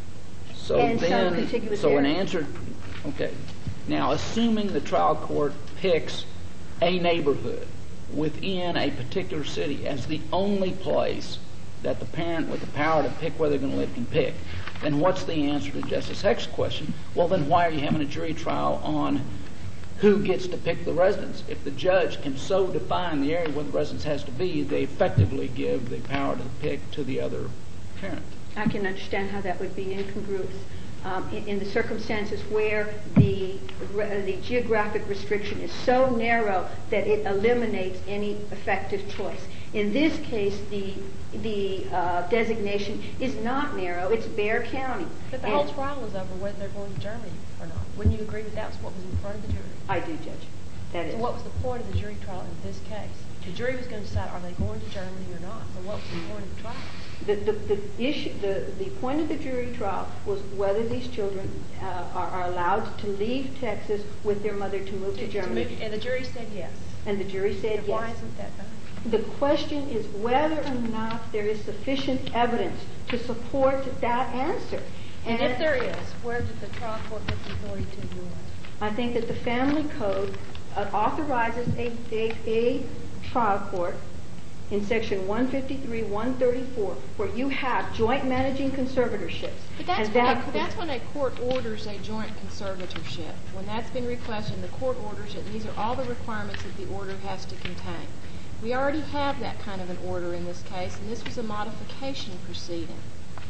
So and some then, contiguous so an area. answer, okay. Now, assuming the trial court picks a neighborhood within a particular city as the only place that the parent with the power to pick where they're going to live can pick, then what's the answer to Justice Heck's question? Well, then why are you having a jury trial on who gets to pick the residence? If the judge can so define the area where the residence has to be, they effectively give the power to pick to the other parent. I can understand how that would be incongruous. Um, in, in the circumstances where the re, the geographic restriction is so narrow that it eliminates any effective choice. In this case, the the uh, designation is not narrow; it's Bexar County. But the And whole trial is over whether they're going to Germany or not. Wouldn't you agree that that's what was in front of the jury? I do, Judge. That is. So what was the point of the jury trial in this case? The jury was going to decide are they going to Germany or not. So what was the point of the trial? The, the, the issue, the, the point of the jury trial was whether these children uh, are, are allowed to leave Texas with their mother to move to, To Germany. move- and the jury said yes. And the jury said And yes. why isn't that done? The question is whether or not there is sufficient evidence to support that answer. And if there is, where did the trial court get the authority to rule it? I think that the Family Code uh, authorizes a, a, a trial court in section one fifty-three, one thirty-four, where you have joint managing conservatorships. But that's And when, that- a, that's when a court orders a joint conservatorship. When that's been requested, the court orders it. These are all the requirements that the order has to contain. We already have that kind of an order in this case, and this was a modification proceeding.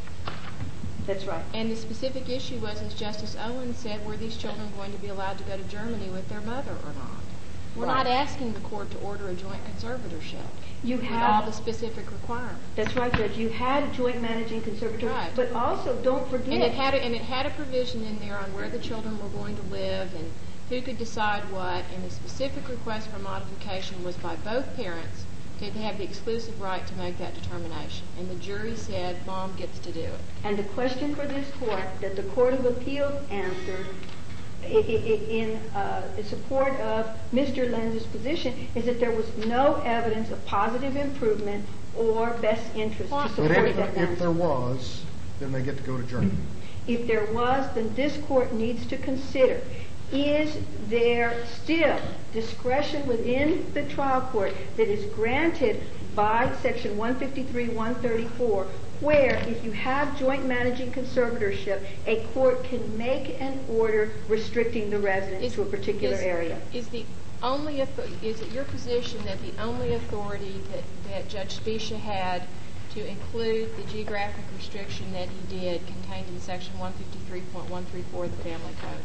That's right. And the specific issue was, as Justice Owens said, were these children going to be allowed to go to Germany with their mother or not? We're Right. not asking the court to order a joint conservatorship You with have- all the specific requirements. That's right, Judge. You had a joint managing conservatorship, Right. but also don't forget. And it had a, and it had a provision in there on where the children were going to live and who could decide what. And the specific request for modification was by both parents to have the exclusive right to make that determination. And the jury said mom gets to do it. And the question for this court that the Court of Appeals answered i- i- i- in uh, support of Mister Lenz's position is that there was no evidence of positive improvement or best interest Well, to But support if, that if answer. there was, then they get to go to Germany. If there was, then this court needs to consider, is there still discretion within the trial court that is granted by section one fifty-three, one thirty-four, where if you have joint managing conservatorship, a court can make an order restricting the residence to a particular is, area. Is the only author- is it your position that the only authority that, that Judge Spicia had to include the geographic restriction that he did contained in section one fifty-three point one three four of the Family Code?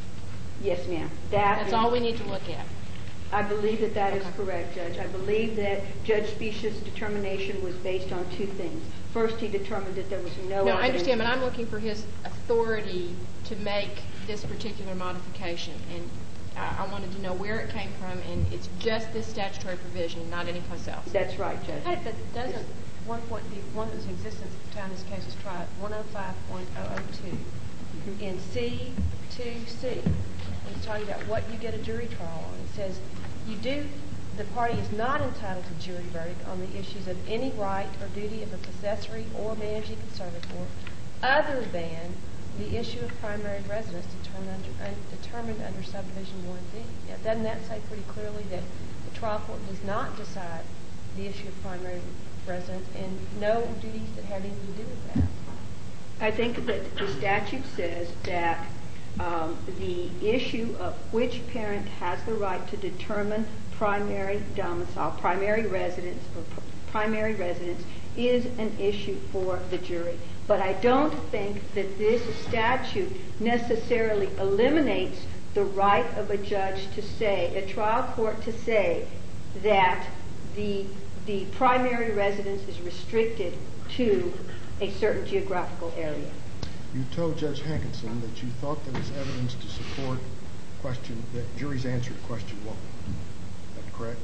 Yes, ma'am. That That's is- all we need to look at. I believe that that is Okay. correct, Judge. I believe that Judge Specia's determination was based on two things. First, he determined that there was no No, evidence. I understand, but I'm looking for his authority to make this particular modification, and I, I wanted to know where it came from, and it's just this statutory provision, not anyplace else. That's right, Judge. Hey, but doesn't one point the one that's in existence at the time this case was tried, one oh five point oh oh two, Mm-hmm. in C two C, it's talking about what you get a jury trial on. It says you do, the party is not entitled to jury verdict on the issues of any right or duty of a possessory or managing conservator other than the issue of primary residence determined under, uh, determined under subdivision one D. Now, doesn't that say pretty clearly that the trial court does not decide the issue of primary residence and no duties that have anything to do with that? I think that the statute says that um, the issue of which parent has the right to determine primary domicile, primary residence, or pr- primary residence is an issue for the jury. But I don't think that this statute necessarily eliminates the right of a judge to say, a trial court to say, that the the primary residence is restricted to a certain geographical area. You told Judge Hankinson that you thought there was evidence to support question, that jury's answer to question one. Is that correct?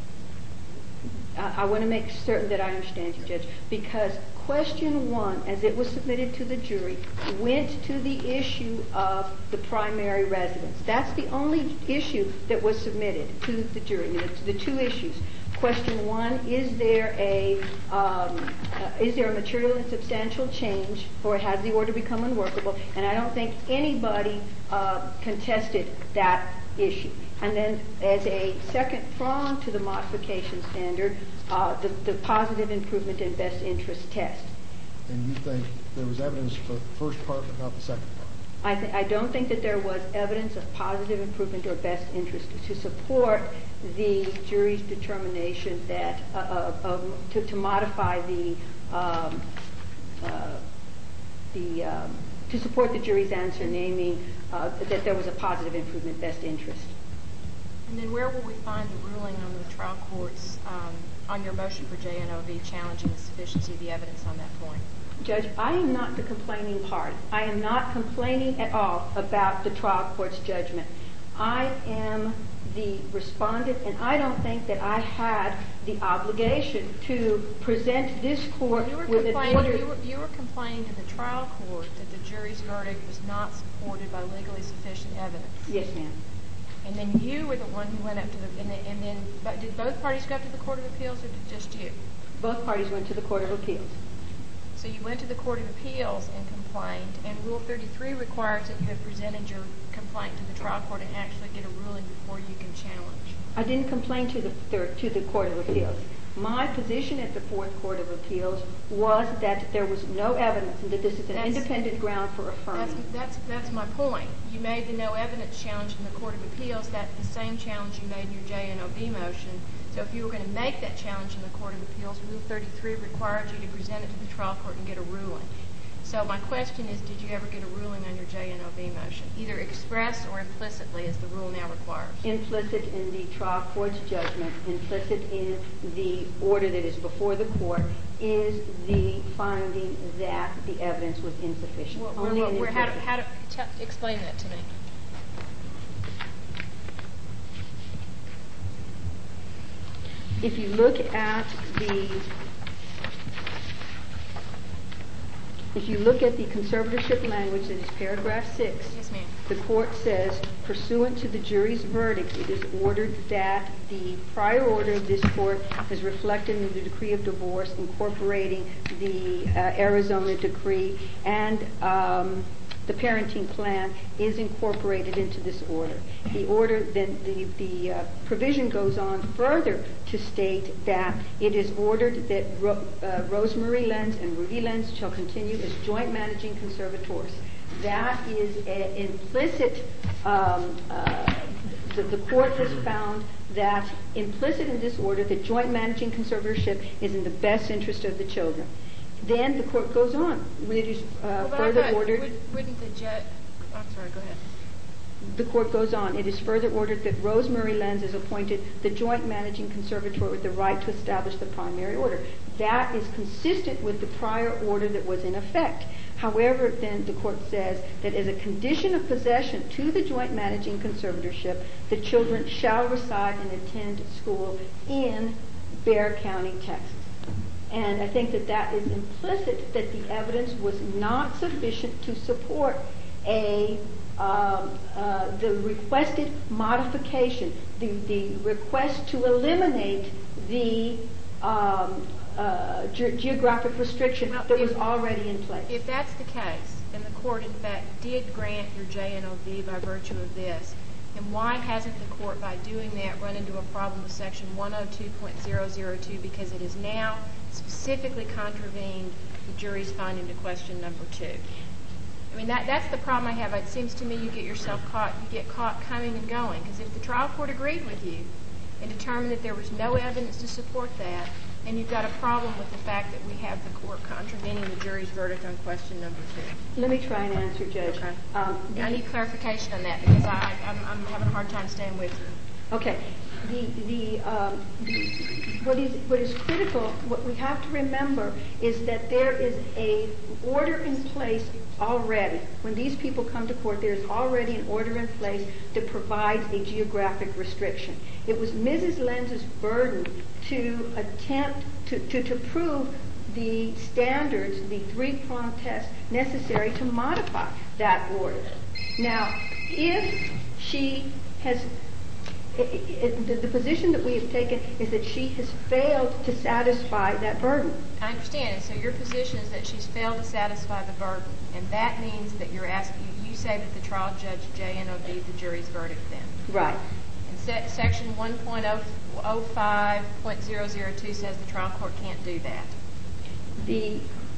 Uh, I want to make certain that I understand you, Judge, because question one, as it was submitted to the jury, went to the issue of the primary residence. That's the only issue that was submitted to the jury, the, the two issues. Question one, is there a um, uh, is there a material and substantial change, or has the order become unworkable? And I don't think anybody uh, contested that issue. And then as a second prong to the modification standard, uh, the, the positive improvement in best interest test. And you think there was evidence for the first part but not the second part? I, th- I don't think that there was evidence of positive improvement or best interest to support the jury's determination that uh, uh, um, to, to modify the um, uh, the um, to support the jury's answer, naming uh, that there was a positive improvement best interest. And then where will we find the ruling on the trial courts um, on your motion for J N O V challenging the sufficiency of the evidence on that point? Judge, I am not the complaining party. I am not complaining at all about the trial court's judgment. I am the respondent, and I don't think that I had the obligation to present this court you were with an order. You were, you were complaining to the trial court that the jury's verdict was not supported by legally sufficient evidence. Yes, ma'am. And then you were the one who went up to the, and then, and then but did both parties go up to the Court of Appeals, or did just you? Both parties went to the Court of Appeals. So you went to the Court of Appeals and complained, and Rule thirty-three requires that you have presented your complaint to the trial court and actually get a ruling before you can challenge. I didn't complain to the third, to the Court of Appeals. My position at the Fourth Court of Appeals was that there was no evidence and that this is an That's- independent ground for affirming. That's, that's, that's my point. You made the no evidence challenge in the Court of Appeals. That's the same challenge you made in your J N O V motion. So if you were going to make that challenge in the Court of Appeals, Rule thirty-three required you to present it to the trial court and get a ruling. So my question is, did you ever get a ruling on your J N O V motion, either express or implicitly, as the rule now requires? Implicit in the trial court's judgment, implicit in the order that is before the court, is the finding that the evidence was insufficient. Well, Only we're, an we're, how to, implicit. how to tell, explain that to me. If you look at the If you look at the conservatorship language that is paragraph six, Yes, ma'am. the court says, pursuant to the jury's verdict, it is ordered that the prior order of this court is reflected in the decree of divorce incorporating the uh, Arizona decree, and um, the parenting plan is incorporated into this order. The order, then the, the uh, provision goes on further to state that it is ordered that Ro- uh, Rosemary Lenz and Rudy Lenz shall continue as joint managing conservators. That is an implicit, um, uh, the, the court has found that implicit in this order that joint managing conservatorship is in the best interest of the children. Then the court goes on. It is uh, Well, but I further thought- ordered. would- Wouldn't the judge, I'm sorry, go ahead. The court goes on. It is further ordered that Rosemary Lenz is appointed the joint managing conservator with the right to establish the primary order. That is consistent with the prior order that was in effect. However, then the court says that as a condition of possession to the joint managing conservatorship, the children shall reside and attend school in Bexar County, Texas. And I think that that is implicit that the evidence was not sufficient to support a um, uh, the requested modification, the, the request to eliminate the um, uh, ge- geographic restriction well, that if, was already in place. If that's the case, and the court in fact did grant your J N O V by virtue of this, then why hasn't the court, by doing that, run into a problem with Section one oh two point oh oh two, because it has now specifically contravened the jury's finding to question number two? I mean, that, that's the problem I have. It seems to me you get yourself caught, you get caught coming and going, because if the trial court agreed with you and determined that there was no evidence to support that, and you've got a problem with the fact that we have the court contravening the jury's verdict on question number two. Let me try and answer, Judge. Okay. Um, I need clarification on that, because I, I'm, I'm having a hard time staying with you. Okay. The, the, um, what is what is critical, what we have to remember is that there is a order in place already. When these people come to court, there is already an order in place that provides a geographic restriction. It was Missus Lenz's burden to attempt to, to, to prove the standards, the three-prong test necessary to modify that order. Now, if she has It, it, the, the position that we have taken is that she has failed to satisfy that burden. I understand. And so your position is that she's failed to satisfy the burden, and that means that you're asking, you say that the trial judge J N O V'd the jury's verdict then. Right. And se- Section one point oh five point oh oh two says the trial court can't do that. The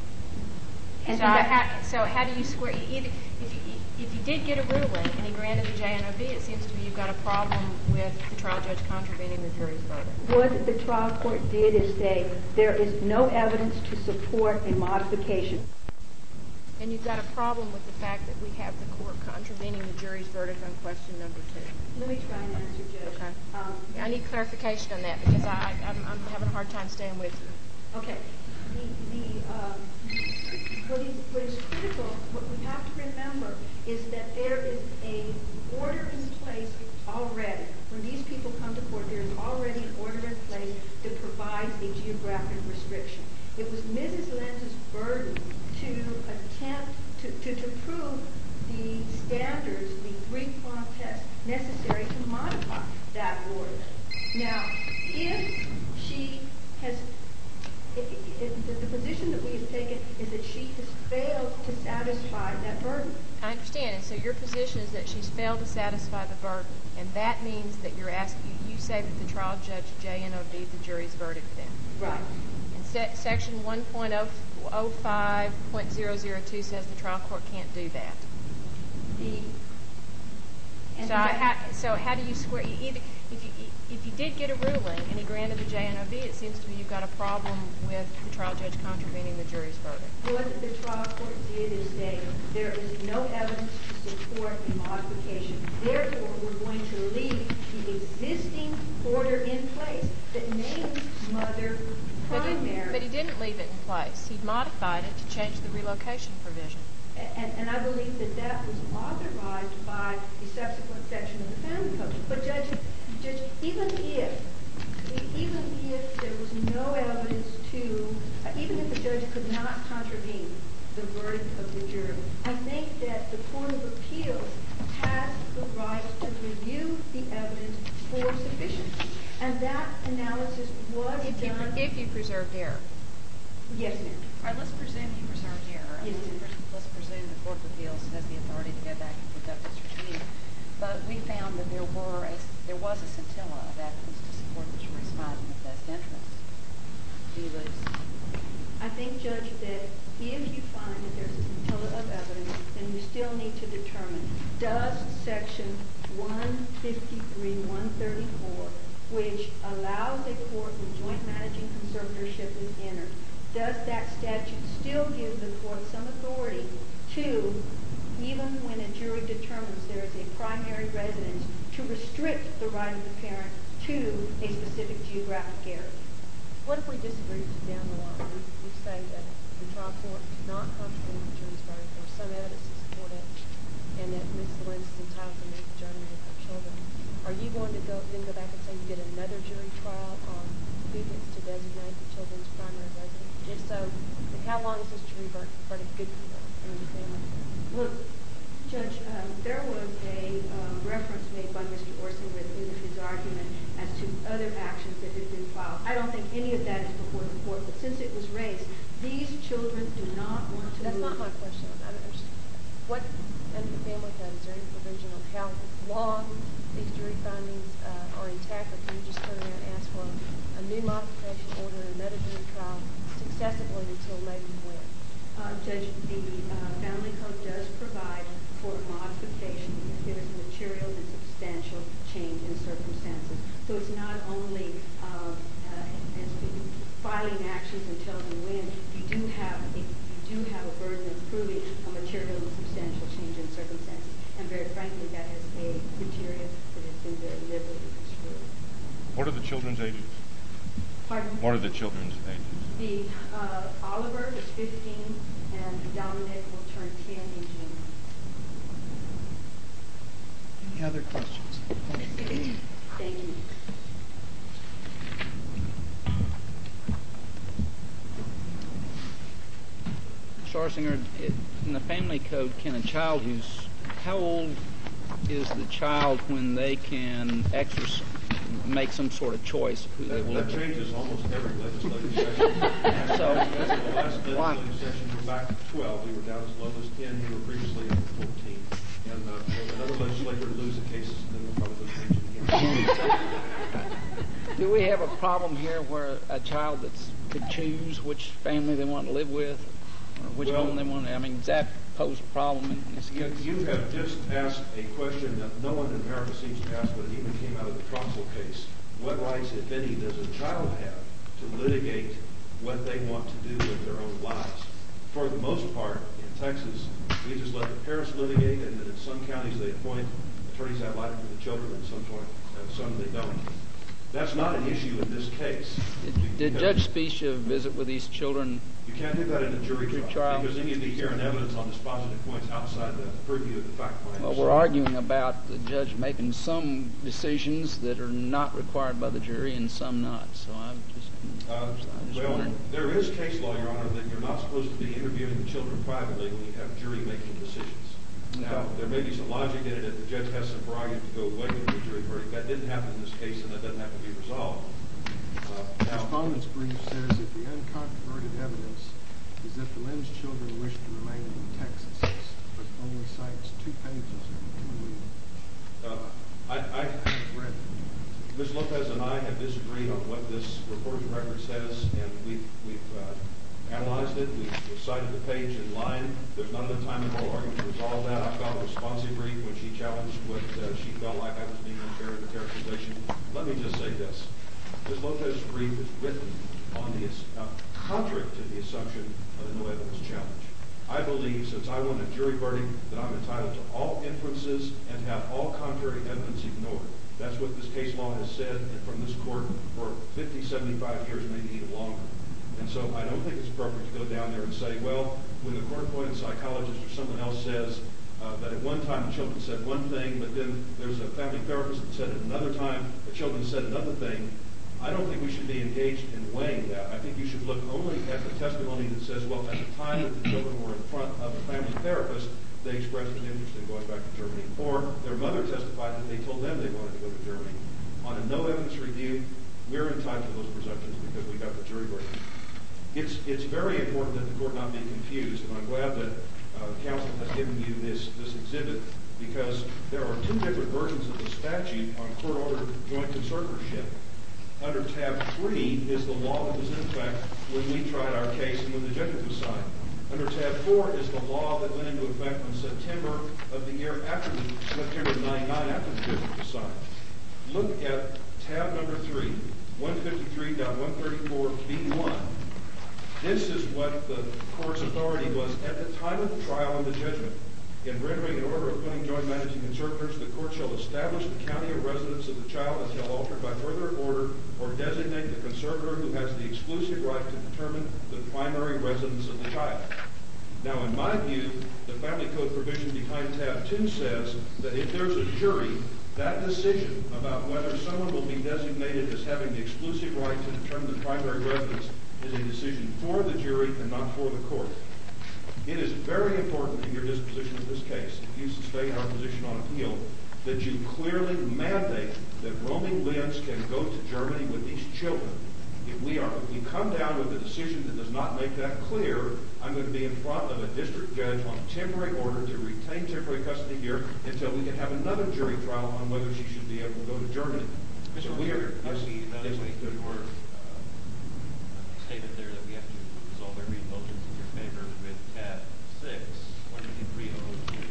and so, and I that, ha- so how do you square, either, if you, if you did get a ruling and he granted the J N O V, it seems to me you've got a problem with the trial judge contravening the jury's verdict. what the trial court did is say there is no evidence to support a modification. And you've got a problem with the fact that we have the court contravening the jury's verdict on question number two. Let me try and answer, Judge. Okay. Um, I need clarification on that, because I, I'm, I'm having a hard time staying with you. Okay. The, the, um, what, is, what is critical, what we have to remember is that there is a order in place already. When these people come to court, there is already an order in place that provides a geographic restriction. It was Missus Lenz's burden to attempt to, to, to prove the standards, the three-prong test necessary to modify that order. Now, if she has It, it, the, the position that we have taken is that she has failed to satisfy that burden. I understand, and so your position is that she's failed to satisfy the burden, and that means that you're asking, you say that the trial judge J N O V'd the jury's verdict then. Right. And se- Section one point oh five point oh oh two says the trial court can't do that. The and so, I ha- so how do you square, either, if you, if you did get a ruling and he granted the J N O V, it seems to me you've got a problem with the trial judge contravening the jury's verdict. What the trial court did is say there is no evidence to support a modification. Therefore, we're going to leave the existing order in place that names mother primary. But he, but he didn't leave it in place. He modified it to change the relocation provision. And, and I believe that that was authorized by the subsequent section of the Family Code. But Judge, Judge, even if, even if there was no evidence to, uh, even if the judge could not contravene the verdict of the jury, I think that the Court of Appeals has the right to review the evidence for sufficiency. And that analysis was if you, done. If you preserved error. Yes, ma'am. All right, let's presume you preserved error. Yes, ma'am. Let's presume the Court of Appeals has the authority to go back and conduct this review. But we found that there were a, there was a scintilla of evidence to support the jury's finding of best interest. Do you lose? I think, Judge, that if you find that there's a scintilla of evidence, then you still need to determine, does Section one fifty-three one thirty-four, which allows a court when joint managing conservatorship is entered, does that statute still give the court some authority to, even when a jury determines there is a primary residence, to restrict the right of the parent to a specific geographic area? What if we disagree with you down the line? We, we say that the the trial court did not contravene the jury's verdict, there was some evidence to support it, and that Missus Lentz is entitled to move to Germany with her children, are you going to go then go back and say you get another jury trial on who gets to designate the children's primary residence? If so, then how long is this jury verdict good for and the family? Look, Judge, um, there was a um, reference made by Mister Orson within his argument as to other actions that had been filed. I don't think any of that is before the court, but since it was raised, these children do not want to That's move. not my question. I'm just, what, under the family code, is there any provision on how long these jury findings uh, are intact, or can you just turn around and ask for a new modification order and another jury trial successively until maybe when? Uh, Judge, the uh, family code does provide for a modification if there is a material and substantial change in circumstances. So it's not only uh, uh, as filing actions and telling when. You do have a you do have a burden of proving a material and substantial change in circumstances. And very frankly, that is a criteria that has been very liberally construed. What are the children's ages? Pardon? What are the children's ages? The uh, Oliver is fifteen, and Dominic will turn ten in June. Any other questions? Thank you. Mister Arsinger, it- in the family code, can a child who's, how old is the child when they can exercise, make some sort of choice of who they That, will that live with? changes almost every legislative session. So- As of the last Why? legislative session, we're back to twelve. We were down as low as ten. We were previously at fourteen. And uh, if another legislator loses the cases, then we'll probably change it again. Do we have a problem here where a child that's could choose which family they want to live with, or which Well- home they want to? I mean, does that pose a problem in this You, case? you have just asked a question that no one in America seems to ask, but it even came out of the Troxel case. What rights, if any, does a child have to litigate what they want to do with their own lives? For the most part, in Texas, we just let the parents litigate, and then in some counties they appoint attorneys ad litem for the children, and some, and some they don't. That's not an issue in this case. Did, did Because Judge Specia visit with these children? You can't do that in a jury Jury trial, trial. because then you'd be hearing evidence on dispositive points outside the purview of the fact finder. Well, we're arguing about the judge making some decisions that are not required by the jury and some not. So I just, Uh, I just well, wondered. there is case law, Your Honor, that you're not supposed to be interviewing the children privately when you have jury making decisions. Now, there may be some logic in it if the judge has some prerogative to go away from the jury verdict. That didn't happen in this case, and that doesn't have to be resolved. Uh, The now, respondent's brief says that the uncontroverted evidence is that the Lentz children wish to remain in Texas, but only cites two pages of two uh, I, I, read. Miz Lopez and I have disagreed on what this reporter's record says, and we've, we've uh, analyzed it. We've, we've cited the page in line. There's not enough time in the oral argument to resolve that. I filed a responsive brief when she challenged what uh, she felt like I was being unfair in the characterization. Let me just say this. Miz Lopez's brief is written on the uh, contrary to the assumption of the no evidence challenge. I believe, since I won a jury verdict, that I'm entitled to all inferences and to have all contrary evidence ignored. That's what this case law has said, and from this court for fifty, seventy-five years, maybe even longer. And so I don't think it's appropriate to go down there and say, well, when the court-appointed psychologist or someone else says uh, that at one time the children said one thing, but then there's a family therapist that said at another time the children said another thing, I don't think we should be engaged in weighing that. I think you should look only at the testimony that says, well, at the time that the children were in front of a family therapist, they expressed an interest in going back to Germany. Or their mother testified that they told them they wanted to go to Germany. On a no evidence review, we're entitled to those presumptions because we got the jury verdict. It's, it's very important that the court not be confused, and I'm glad that uh, counsel has given you this, this exhibit, because there are two different versions of the statute on court-ordered joint conservatorship. Under tab three is the law that was in effect when we tried our case and when the judgment was signed. Under tab four is the law that went into effect in September of the year after the September of ninety-nine, after the judgment was signed. Look at tab number three, one fifty-three point one thirty-four B one. This is what the court's authority was at the time of the trial and the judgment. In rendering an order appointing joint managing conservators, the court shall establish the county of residence of the child until altered by further order or designate designate the conservator who has the exclusive right to determine the primary residence of the child. Now, in my view, the Family Code provision behind tab two says that if there's a jury, that decision about whether someone will be designated as having the exclusive right to determine the primary residence is a decision for the jury and not for the court. It is very important in your disposition of this case, if you sustain our position on appeal, that you clearly mandate that roaming Lynn's can go to Germany with these children. If we are, if we come down with a decision that does not make that clear, I'm going to be in front of a district judge on a temporary order to retain temporary custody here until we can have another jury trial on whether she should be able to go to Germany. Mister So we are, yes, yes, your uh, statement there that we have to resolve every motion in your favor with tab six, twenty-three oh two.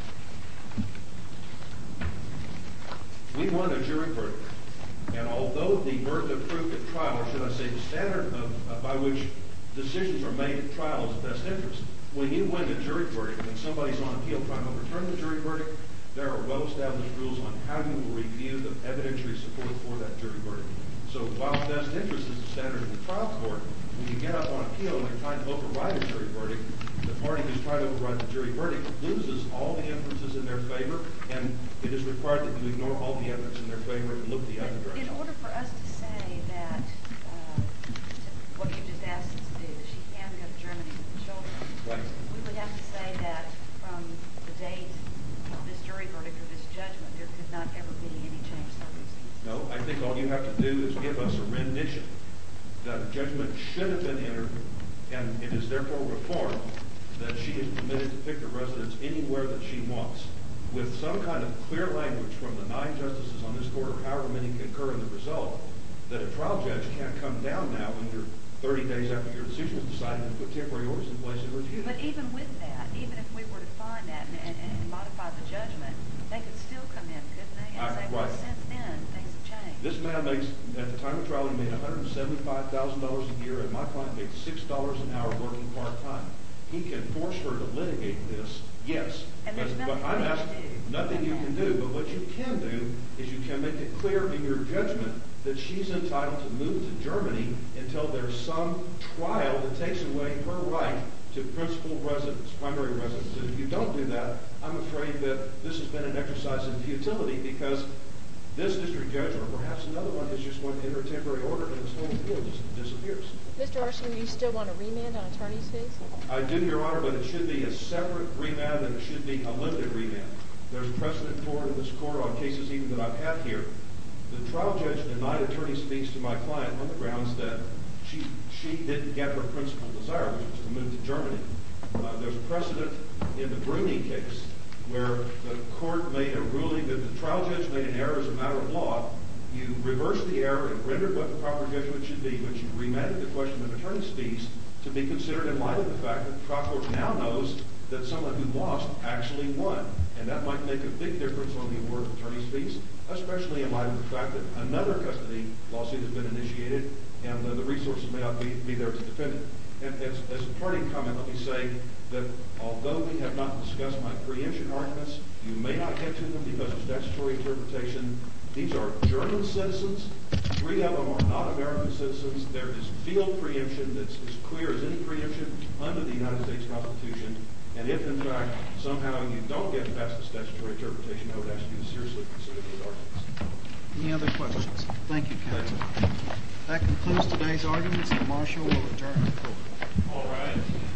we want a jury verdict. And although the burden of proof at trial, or should I say the standard of, uh, by which decisions are made at trial is best interest, when you win a jury verdict and somebody's on appeal trying to overturn the jury verdict, there are well-established rules on how you will review the evidentiary support for that jury verdict. So while best interest is the standard in the trial court, when you get up on appeal and you're trying to override a jury verdict, the party who's trying to override the jury verdict loses all the inferences in their favor, and it is required that you ignore all the evidence in their favor and look the other direction. In order for us to say that uh, what you just asked us to do, that she can go to Germany with the children, Right. we would have to say that from the date of this jury verdict or this judgment, there could not ever be any changed circumstances. No, I think all you have to do is give us a rendition that a judgment should have been entered, and it is therefore reformed, that she is permitted to pick a residence anywhere that she wants, with some kind of clear language from the nine justices on this court, or however many concur in the result, that a trial judge can't come down now when you're thirty days after your decision is decided and put temporary orders in place and review. But even with that, even if we were to find that and, and, and modify the judgment, they could still come in, couldn't they, and Uh, say, well, right. since then, things have changed. This man makes, at the time of trial, he made one hundred seventy-five thousand dollars a year, and my client made six dollars an hour working part-time. He can force her to litigate this, yes. And there's but, nothing but I'm we can asking, do. nothing you can do. But what you can do is you can make it clear in your judgment that she's entitled to move to Germany until there's some trial that takes away her right to principal residence, primary residence. And if you don't do that, I'm afraid that this has been an exercise in futility, because this district judge, or perhaps another one, is just going to enter a temporary order and this whole appeal just disappears. Mister Arson, you still want a remand on attorney's fees? I do, Your Honor, but it should be a separate remand, and it should be a limited remand. There's precedent for it in this court on cases even that I've had here. The trial judge denied attorney's fees to my client on the grounds that she she didn't get her principal desire, which was to move to Germany. Uh, there's precedent in the Bruni case where the court made a ruling that the trial judge made an error as a matter of law. You reversed the error and rendered what the proper judgment should be, but you remanded the question of attorney's fees to be considered in light of the fact that the trial court now knows that someone who lost actually won. And that might make a big difference on the award of attorney's fees, especially in light of the fact that another custody lawsuit has been initiated and uh, the resources may not be, be there to defend it. And as, as a parting comment, let me say that although we have not discussed my preemption arguments, you may not get to them because of statutory interpretation. These are German citizens. Three of them are not American citizens. There is field preemption that's as clear as any preemption under the United States Constitution. And if, in fact, somehow you don't get past the statutory interpretation, I would ask you to seriously consider those arguments. Any other questions? Thank you, counsel. That concludes today's arguments. The marshal will adjourn the court. All right.